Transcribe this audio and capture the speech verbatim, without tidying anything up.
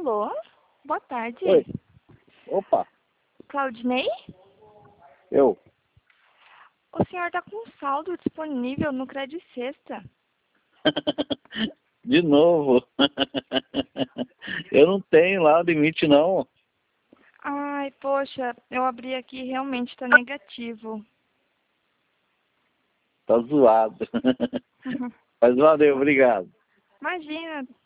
Alô? Boa tarde. Oi. Opa, Claudinei? eu. O senhor está com saldo disponível no Credit Sexta. De novo. Eu não tenho lá o limite, não. Ai, poxa, eu abri aqui e realmente está negativo. Tá zoado. Mas valeu, obrigado. Imagina,